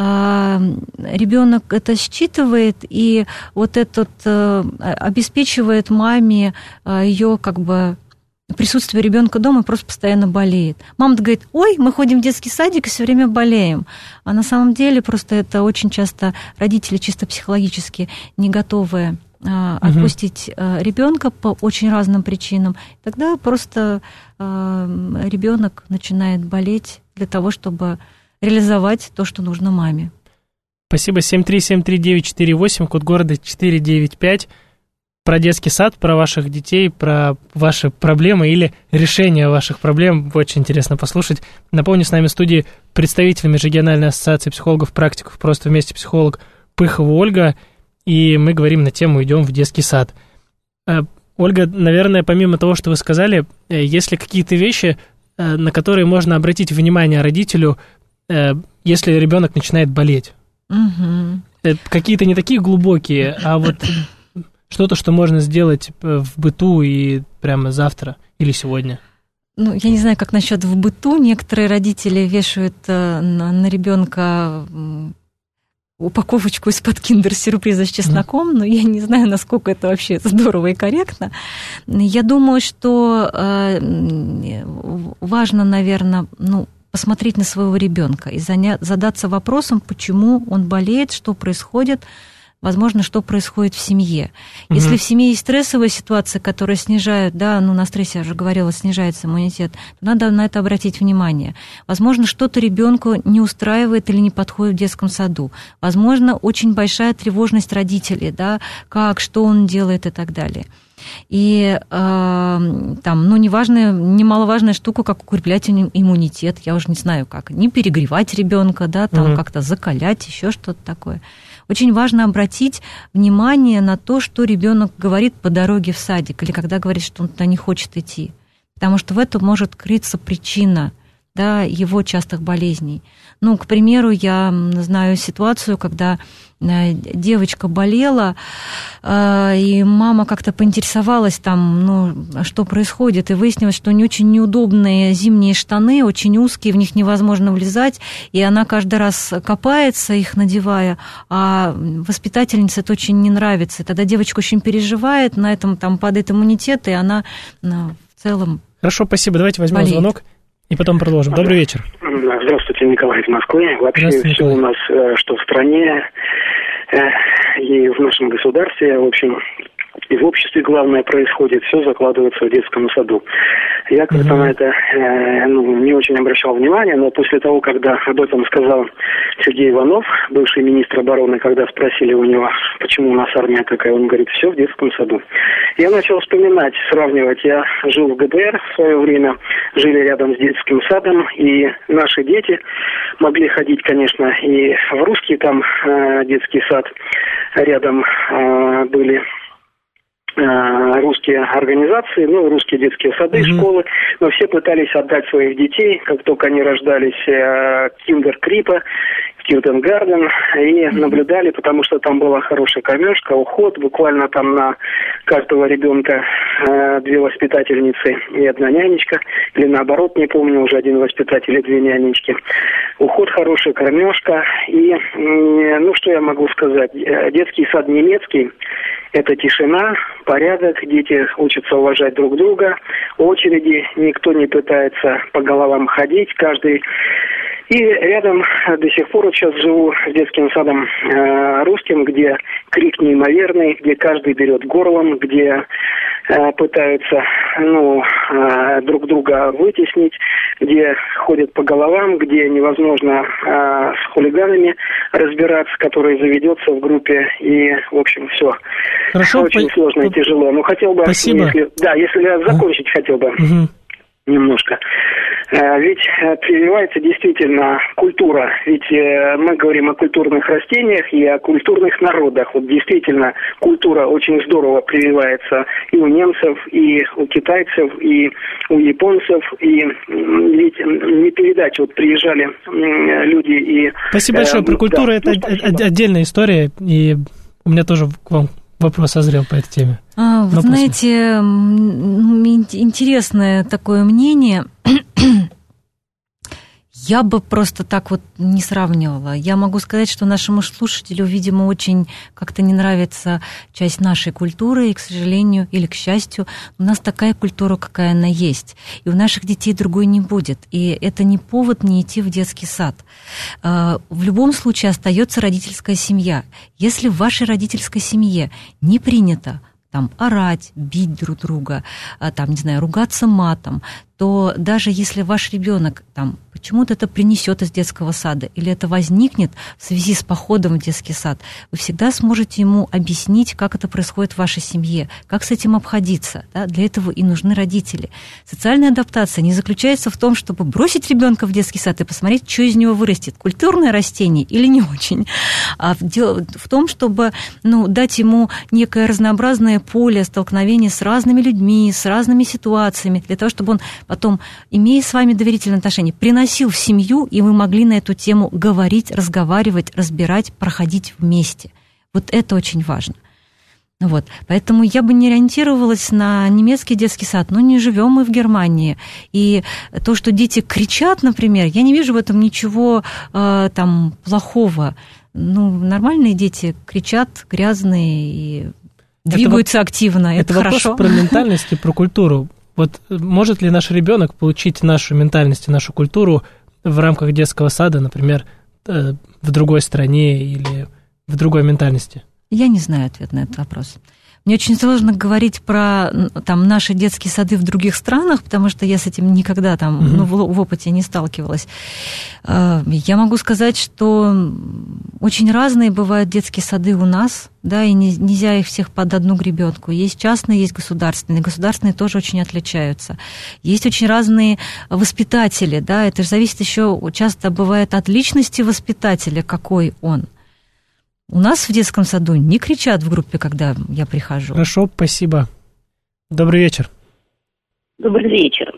ребенок это считывает, и вот этот обеспечивает маме ее как бы присутствие ребенка дома просто постоянно болеет. Мама говорит: ой, мы ходим в детский садик и все время болеем. А на самом деле просто это очень часто родители чисто психологически не готовы отпустить ребенка по очень разным причинам. Тогда просто ребенок начинает болеть для того, чтобы реализовать то, что нужно маме. Спасибо. 7373948, код города 495. Про детский сад, про ваших детей, про ваши проблемы или решение ваших проблем. Очень интересно послушать. Напомню, с нами в студии представитель Межрегиональной ассоциации психологов-практиков «Просто вместе» психолог Пыхова Ольга, и мы говорим на тему «Идем в детский сад». Ольга, наверное, помимо того, что вы сказали, есть ли какие-то вещи, на которые можно обратить внимание родителю, если ребенок начинает болеть? Какие-то не такие глубокие, а вот что-то, что можно сделать в быту и прямо завтра или сегодня? Ну, я не знаю, как насчет в быту. Некоторые родители вешают на ребенка упаковочку из-под киндер-сюрприза с чесноком, но я не знаю, насколько это вообще здорово и корректно. Я думаю, что важно, наверное, посмотреть на своего ребенка и задаться вопросом, почему он болеет, что происходит, возможно, что происходит в семье. Если в семье есть стрессовая ситуация, которая снижает, на стрессе, я уже говорила, снижается иммунитет, то надо на это обратить внимание. Возможно, что-то ребенку не устраивает или не подходит в детском саду. Возможно, очень большая тревожность родителей, что он делает и так далее. И немаловажная штука, как укреплять иммунитет, я уже не знаю как, не перегревать ребенка, как-то закалять, еще что-то такое. Очень важно обратить внимание на то, что ребенок говорит по дороге в садик или когда говорит, что он туда не хочет идти. Потому что в этом может крыться причина да, его частых болезней. Ну, к примеру, я знаю ситуацию, когда девочка болела, и мама как-то поинтересовалась там, ну, что происходит, и выяснилось, что у нее очень неудобные зимние штаны, очень узкие, в них невозможно влезать, и она каждый раз копается, их надевая, а воспитательнице это очень не нравится. И тогда девочка очень переживает, на этом там падает иммунитет, и она в целом Хорошо, спасибо. Давайте возьмем болеет. звонок и потом продолжим. Добрый вечер. Здравствуйте, Николай из Москвы. Вообще все у нас, что в стране и в нашем государстве, в общем, и в обществе, главное, происходит, все закладывается в детском саду. Я как-то на это не очень обращал внимания, но после того, когда об этом сказал Сергей Иванов, бывший министр обороны, когда спросили у него, почему у нас армия такая, он говорит, все в детском саду. Я начал вспоминать, сравнивать. Я жил в ГДР в свое время, жили рядом с детским садом, и наши дети могли ходить, конечно, и в русский там детский сад, рядом были русские организации, ну, русские детские сады, школы, но все пытались отдать своих детей, как только они рождались, киндер-крипа, киндер-гарден, и наблюдали, потому что там была хорошая кормежка, уход, буквально там на каждого ребенка 2 воспитательницы и 1 нянечка, или наоборот, не помню, уже 1 воспитатель и 2 нянечки. Уход, хорошая кормежка, и, ну, что я могу сказать, детский сад немецкий, это тишина, порядок, дети учатся уважать друг друга, очереди, никто не пытается по головам ходить, каждый. И рядом до сих пор, вот сейчас живу с детским садом русским, где крик неимоверный, где каждый берет горлом, где пытаются друг друга вытеснить, где ходят по головам, где невозможно с хулиганами разбираться, которые заведется в группе, и, в общем, все. Хорошо, очень сложно и тяжело. Но хотел бы, спасибо. если я закончить хотел бы немножко. Ведь прививается действительно культура. Ведь мы говорим о культурных растениях и о культурных народах. Вот действительно культура очень здорово прививается и у немцев, и у китайцев, и у японцев. И ведь не передача. Вот приезжали люди и... Спасибо большое. Про культуру это отдельная история. И у меня тоже к вам вопрос созрел по этой теме. Вы знаете, интересное такое мнение. Я бы просто так вот не сравнивала. Я могу сказать, что нашему слушателю, видимо, очень как-то не нравится часть нашей культуры, и, к сожалению, или к счастью, у нас такая культура, какая она есть. И у наших детей другой не будет. И это не повод не идти в детский сад. В любом случае остается родительская семья. Если в вашей родительской семье не принято там орать, бить друг друга, там, не знаю, ругаться матом, то даже если ваш ребенок там почему-то это принесет из детского сада или это возникнет в связи с походом в детский сад, вы всегда сможете ему объяснить, как это происходит в вашей семье, как с этим обходиться. Да? Для этого и нужны родители. Социальная адаптация не заключается в том, чтобы бросить ребенка в детский сад и посмотреть, что из него вырастет, культурное растение или не очень, а в том, чтобы дать ему некое разнообразное поле столкновения с разными людьми, с разными ситуациями, для того, чтобы он потом, имея с вами доверительные отношения, приносил в семью, и вы могли на эту тему говорить, разговаривать, разбирать, проходить вместе. Вот это очень важно. Вот. Поэтому я бы не ориентировалась на немецкий детский сад, но не живем мы в Германии. И то, что дети кричат, например, я не вижу в этом ничего там плохого. Нормальные дети кричат, грязные и двигаются активно. Это хорошо. Вопрос про ментальность и про культуру. Вот может ли наш ребенок получить нашу ментальность и нашу культуру в рамках детского сада, например, в другой стране или в другой ментальности? Я не знаю ответ на этот вопрос. Мне очень сложно говорить про там, наши детские сады в других странах, потому что я с этим никогда там, в опыте не сталкивалась. Я могу сказать, что очень разные бывают детские сады у нас, да, и нельзя их всех под одну гребенку. Есть частные, есть государственные. Государственные тоже очень отличаются. Есть очень разные воспитатели, да, это же зависит еще, часто бывает от личности воспитателя, какой он. У нас в детском саду не кричат в группе, когда я прихожу. Хорошо, спасибо. Добрый вечер. Добрый вечер.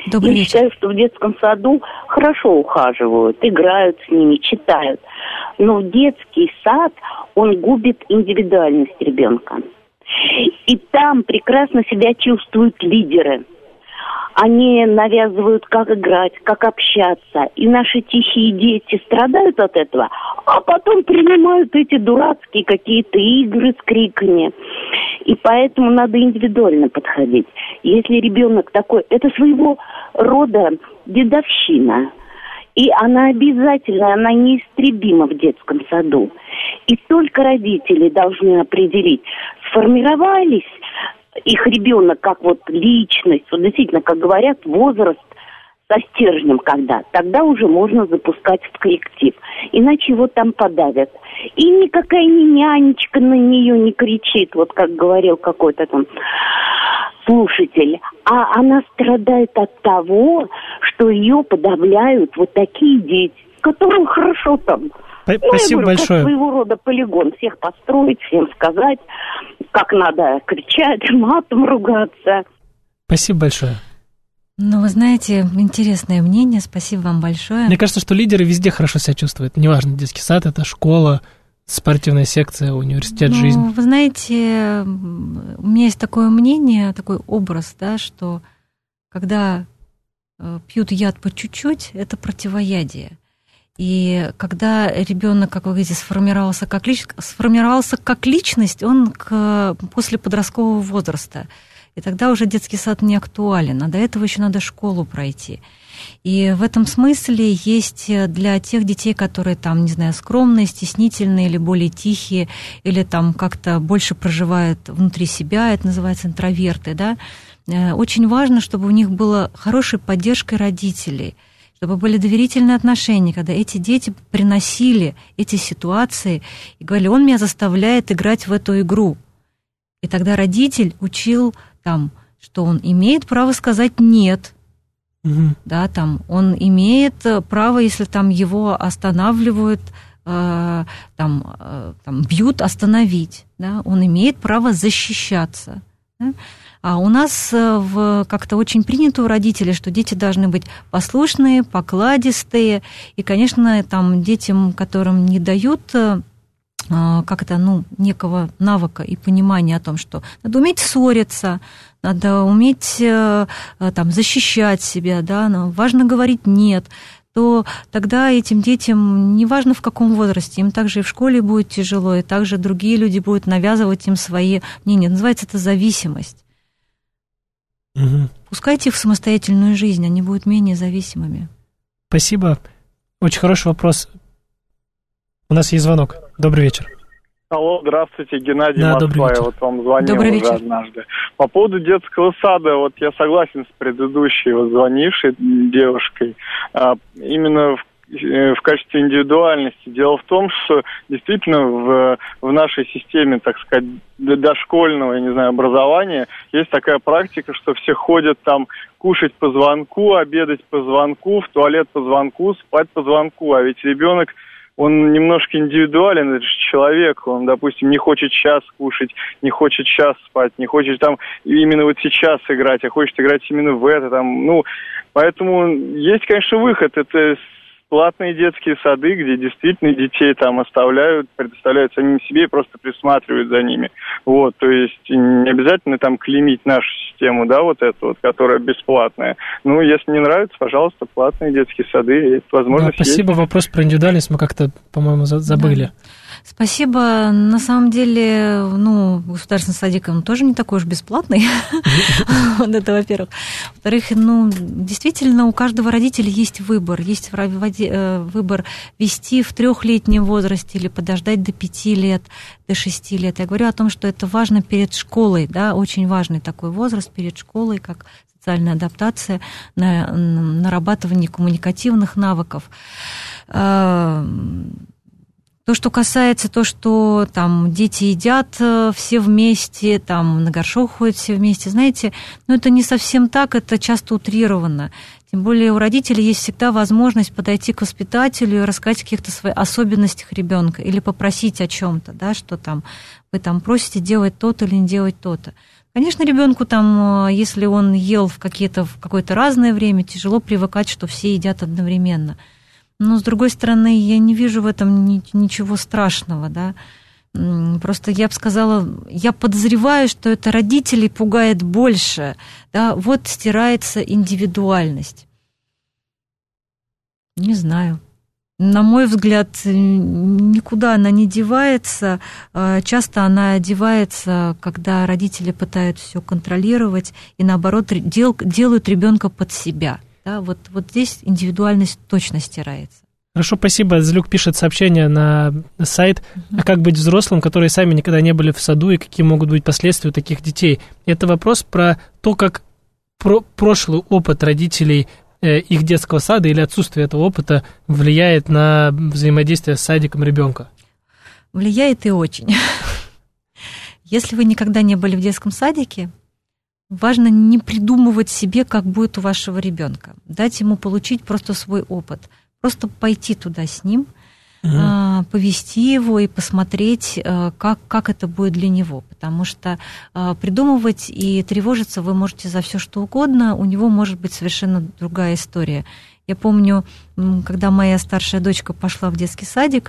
Добрый вечер. Считаю, что в детском саду хорошо ухаживают, играют с ними, читают. Но детский сад, он губит индивидуальность ребенка. И там прекрасно себя чувствуют лидеры. Они навязывают, как играть, как общаться. И наши тихие дети страдают от этого, а потом принимают эти дурацкие какие-то игры с криками. И поэтому надо индивидуально подходить. Если ребенок такой, это своего рода дедовщина. И она обязательно, она неистребима в детском саду. И только родители должны определить, сформировались их ребенок как вот личность, вот действительно, как говорят, возраст со стержнем когда, тогда уже можно запускать в коллектив. Иначе его там подавят. И никакая ни нянечка на нее не кричит, вот как говорил какой-то там слушатель, а она страдает от того, что ее подавляют вот такие дети, которым хорошо там. Спасибо большое. Как своего рода полигон. Всех построить, всем сказать, как надо кричать, матом ругаться. Спасибо большое. Ну, вы знаете, интересное мнение, спасибо вам большое. Мне кажется, что лидеры везде хорошо себя чувствуют. Неважно, детский сад, это школа, спортивная секция, университет, жизнь. Вы знаете, у меня есть такое мнение, такой образ, да, что когда пьют яд по чуть-чуть, это противоядие. И когда ребенок, как вы говорите, сформировался как личность, он после подросткового возраста. И тогда уже детский сад не актуален, а до этого еще надо школу пройти. И в этом смысле есть для тех детей, которые там, не знаю, скромные, стеснительные или более тихие, или там как-то больше проживают внутри себя, это называется интроверты, да, очень важно, чтобы у них была хорошая поддержка родителей, чтобы были доверительные отношения, когда эти дети приносили эти ситуации и говорили, он меня заставляет играть в эту игру. И тогда родитель учил там, что он имеет право сказать «нет», да, там, он имеет право, если там его останавливают, бьют, остановить, да, он имеет право защищаться. Да? А у нас как-то очень принято у родителей, что дети должны быть послушные, покладистые, и, конечно, там детям, которым не дают некого навыка и понимания о том, что надо уметь ссориться, надо уметь защищать себя, да, важно говорить «нет», то тогда этим детям, неважно в каком возрасте, им также и в школе будет тяжело, и также другие люди будут навязывать им свои мнения. Называется это зависимость. Угу. Пускайте их в самостоятельную жизнь, они будут менее зависимыми. Спасибо. Очень хороший вопрос. У нас есть звонок. Добрый вечер. Алло, здравствуйте, Геннадий, да, Москва. Я вот вам звонил уже однажды. По поводу детского сада, вот я согласен с предыдущей звонившей девушкой. Именно в качестве индивидуальности. Дело в том, что действительно в нашей системе, так сказать, дошкольного, я не знаю, образования есть такая практика, что все ходят там кушать по звонку, обедать по звонку, в туалет по звонку, спать по звонку. А ведь ребенок, он немножко индивидуален, это же человек, он, допустим, не хочет час кушать, не хочет час спать, не хочет там именно вот сейчас играть, а хочет играть именно в это там, поэтому есть, конечно, выход, это платные детские сады, где действительно детей там оставляют, предоставляют самим себе и просто присматривают за ними. Вот, то есть не обязательно там клеймить нашу систему, да, вот эту вот, которая бесплатная. Если не нравится, пожалуйста, платные детские сады, это возможность есть. Спасибо, вопрос про индивидуальность мы как-то, по-моему, забыли. Да. Спасибо. На самом деле, государственный садик, он тоже не такой уж бесплатный. Вот это, во-первых. Во-вторых, действительно, у каждого родителя есть выбор. Есть выбор вести в 3-летнем возрасте или подождать до 5 лет, до 6 лет. Я говорю о том, что это важно перед школой, да, очень важный такой возраст перед школой, как социальная адаптация, нарабатывание коммуникативных навыков. То, что касается что там дети едят все вместе, там на горшок ходят все вместе, знаете, это не совсем так, это часто утрировано. Тем более у родителей есть всегда возможность подойти к воспитателю и рассказать о каких-то своих особенностях ребенка или попросить о чем-то, да, что там вы там просите делать то-то или не делать то-то. Конечно, ребенку там, если он ел в какое-то разное время, тяжело привыкать, что все едят одновременно. Но, с другой стороны, я не вижу в этом ничего страшного, да. Просто я бы сказала, я подозреваю, что это родителей пугает больше, да, вот стирается индивидуальность. Не знаю. На мой взгляд, никуда она не девается. Часто она одевается, когда родители пытаются все контролировать и, наоборот, делают ребенка под себя. Да, вот здесь индивидуальность точно стирается. Хорошо, спасибо. Злюк пишет сообщение на сайт. А как быть взрослым, которые сами никогда не были в саду, и какие могут быть последствия у таких детей? Это вопрос про то, как прошлый опыт родителей их детского сада или отсутствие этого опыта влияет на взаимодействие с садиком ребенка? Влияет и очень. Если вы никогда не были в детском садике, важно не придумывать себе, как будет у вашего ребенка. Дать ему получить просто свой опыт. Просто пойти туда с ним, повести его и посмотреть, как это будет для него. Потому что придумывать и тревожиться вы можете за все что угодно, у него может быть совершенно другая история. Я помню, когда моя старшая дочка пошла в детский садик,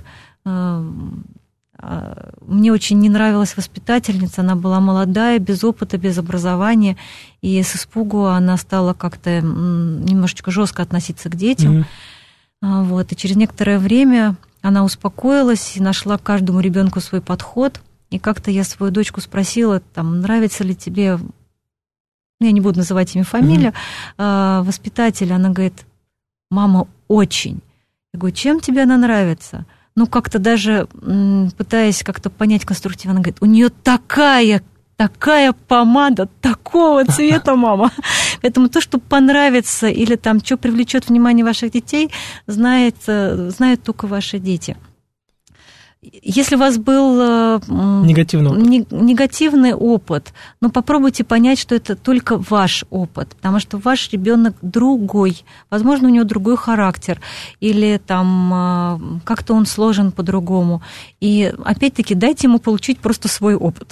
мне очень не нравилась воспитательница, она была молодая, без опыта, без образования, и с испугу она стала как-то немножечко жестко относиться к детям. Вот, и через некоторое время она успокоилась и нашла к каждому ребенку свой подход. И как-то я свою дочку спросила, там, нравится ли тебе, я не буду называть имя, фамилию, воспитатель. Она говорит, мама, очень. Я говорю, чем тебе она нравится? Ну, как-то даже пытаясь как-то понять конструктивно, она говорит, у нее такая помада, такого цвета, мама. Поэтому то, что понравится или там, что привлечет внимание ваших детей, знают только ваши дети. Если у вас был негативный опыт, но попробуйте понять, что это только ваш опыт, потому что ваш ребенок другой, возможно, у него другой характер, или там как-то он сложен по-другому. И опять-таки дайте ему получить просто свой опыт.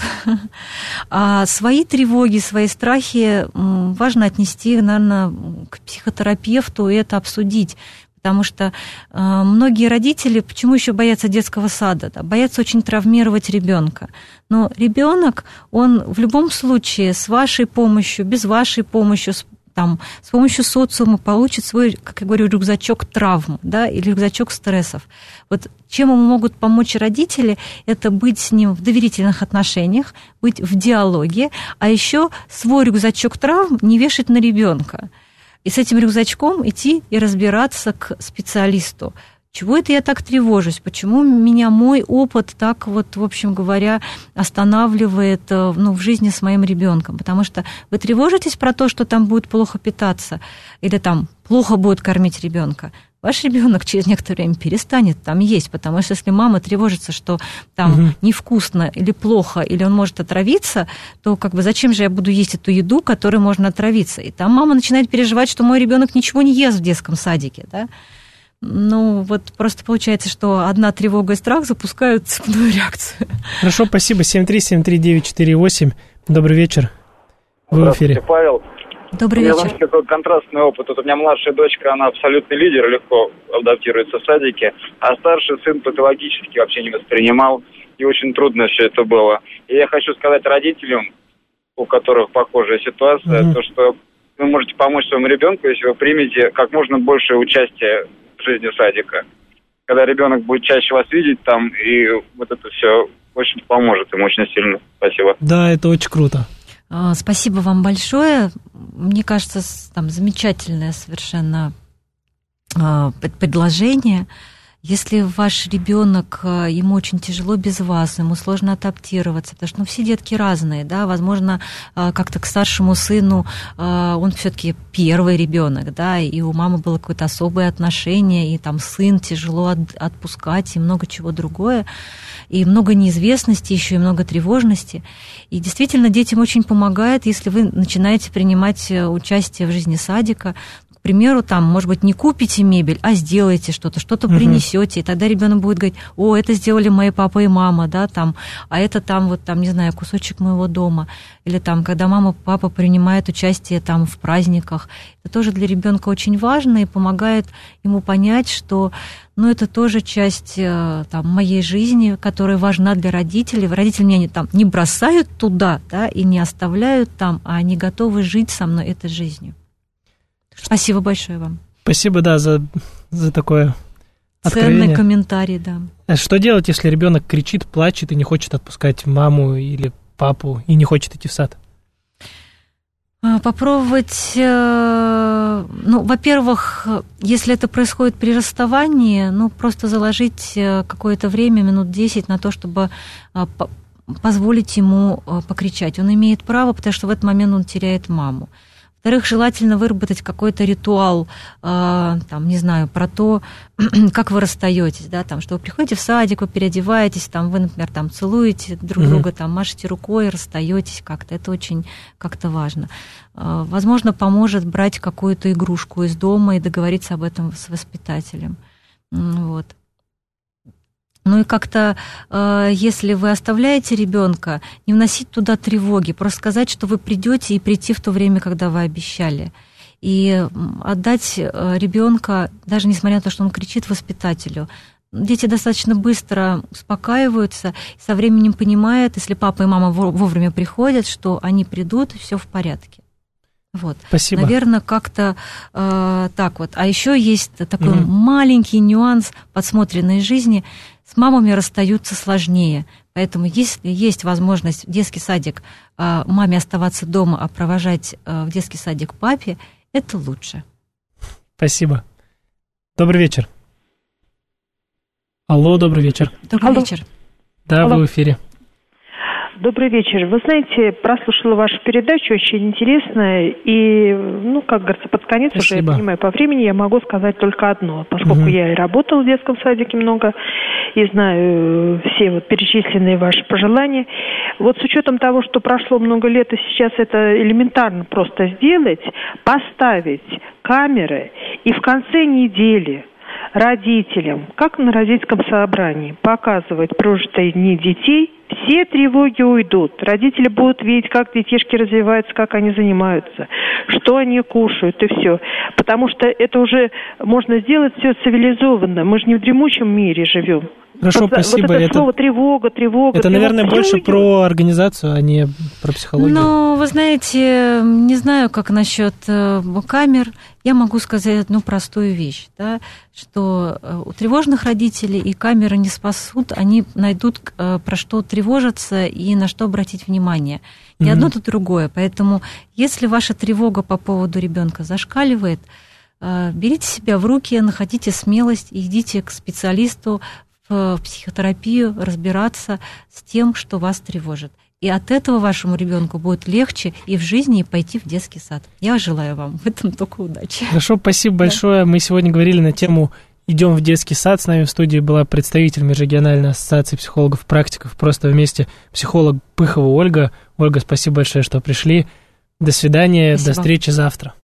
А свои тревоги, свои страхи важно отнести, наверное, к психотерапевту и это обсудить. Потому что многие родители, почему еще боятся детского сада? Да? Боятся очень травмировать ребенка. Но ребенок, он в любом случае с вашей помощью, без вашей помощи, с помощью социума получит свой, как я говорю, рюкзачок травм, да, или рюкзачок стрессов. Вот чем ему могут помочь родители, это быть с ним в доверительных отношениях, быть в диалоге, а еще свой рюкзачок травм не вешать на ребенка. И с этим рюкзачком идти и разбираться к специалисту. Чего это я так тревожусь? Почему меня мой опыт так вот, в общем говоря, останавливает в жизни с моим ребенком? Потому что вы тревожитесь про то, что там будет плохо питаться, или там плохо будет кормить ребенка. Ваш ребенок через некоторое время перестанет там есть, потому что если мама тревожится, что там невкусно или плохо, или он может отравиться, то как бы зачем же я буду есть эту еду, которой можно отравиться? И там мама начинает переживать, что мой ребенок ничего не ест в детском садике, да? Ну, вот просто получается, что одна тревога и страх запускают цепную реакцию. Хорошо, спасибо. 7373948. Добрый вечер. Вы в эфире. Павел. Добрый вечер. У меня такой контрастный опыт. Вот у меня младшая дочка, она абсолютный лидер, легко адаптируется в садике, а старший сын патологически вообще не воспринимал, и очень трудно все это было. И я хочу сказать родителям, у которых похожая ситуация, то, что вы можете помочь своему ребенку, если вы примете как можно больше участия в жизни садика. Когда ребенок будет чаще вас видеть там, и вот это все очень поможет ему очень сильно. Спасибо. Да, это очень круто. Спасибо вам большое. Мне кажется, там замечательное совершенно предложение. Если ваш ребенок, ему очень тяжело без вас, ему сложно адаптироваться, потому что все детки разные, да, возможно, как-то к старшему сыну он все-таки первый ребенок, да, и у мамы было какое-то особое отношение, и там сын тяжело отпускать, и много чего другое, и много неизвестности еще, и много тревожности. И действительно детям очень помогает, если вы начинаете принимать участие в жизни садика. К примеру, там, может быть, не купите мебель, а сделаете что-то принесете, и тогда ребенок будет говорить: о, это сделали мои папа и мама, да, там, а это там, вот там, не знаю, кусочек моего дома. Или там, когда мама, папа принимают участие там в праздниках. Это тоже для ребенка очень важно и помогает ему понять, что, ну, это тоже часть там, моей жизни, которая важна для родителей. Родители меня там не бросают туда, да, и не оставляют там, а они готовы жить со мной этой жизнью. Спасибо большое вам. Спасибо, да, за такое откровение. Ценный комментарий, да. Что делать, если ребенок кричит, плачет и не хочет отпускать маму или папу и не хочет идти в сад? Попробовать, ну, во-первых, если это происходит при расставании, ну, просто заложить какое-то время, минут 10 на то, чтобы позволить ему покричать. Он имеет право, потому что в этот момент он теряет маму. Во-вторых, желательно выработать какой-то ритуал, там, не знаю, про то, как вы расстаетесь, да, там, что вы приходите в садик, вы переодеваетесь, там, вы, например, там, целуете друг друга, там, машете рукой, расстаетесь как-то. Это очень как-то важно. Возможно, поможет брать какую-то игрушку из дома и договориться об этом с воспитателем. Вот. Ну и как-то, если вы оставляете ребенка, не вносить туда тревоги, просто сказать, что вы придете и прийти в то время, когда вы обещали. И отдать ребенка, даже несмотря на то, что он кричит, воспитателю. Дети достаточно быстро успокаиваются, и со временем понимают, если папа и мама вовремя приходят, что они придут, и все в порядке. Вот. Спасибо. Наверное, как-то так вот. А еще есть такой маленький нюанс подсмотренной жизни. С мамами расстаются сложнее. Поэтому если есть возможность в детский садик маме оставаться дома, а провожать в детский садик папе, это лучше. Спасибо. Добрый вечер. Алло, добрый вечер. Добрый вечер. Да, Алло. вы в эфире. Добрый вечер. Вы знаете, прослушала вашу передачу, очень интересная. И, ну, как говорится, под конец уже, я понимаю, по времени я могу сказать только одно. Поскольку я и работала в детском садике много, и знаю все вот перечисленные ваши пожелания. Вот с учетом того, что прошло много лет, и сейчас это элементарно просто сделать, поставить камеры и в конце недели родителям, как на родительском собрании, показывать прожитые дни детей, все тревоги уйдут. Родители будут видеть, как детишки развиваются, как они занимаются, что они кушают и все. Потому что это уже можно сделать все цивилизованно. Мы же не в дремучем мире живем. Хорошо, спасибо. Вот это слово тревога. Это, наверное, больше про организацию, а не про психологию. Ну, вы знаете, не знаю, как насчет камер. Я могу сказать одну простую вещь, да, что у тревожных родителей и камеры не спасут, они найдут, про что тревожиться и на что обратить внимание. И одно, то другое. Поэтому, если ваша тревога по поводу ребенка зашкаливает, берите себя в руки, находите смелость, идите к специалисту в психотерапию, разбираться с тем, что вас тревожит. И от этого вашему ребенку будет легче и в жизни, и пойти в детский сад. Я желаю вам в этом только удачи. Хорошо, спасибо большое. Мы сегодня говорили на тему «Идем в детский сад». С нами в студии была представитель Межрегиональной ассоциации психологов-практиков «Просто вместе», психолог Пыхова Ольга. Ольга, спасибо большое, что пришли. До свидания, спасибо. До встречи завтра.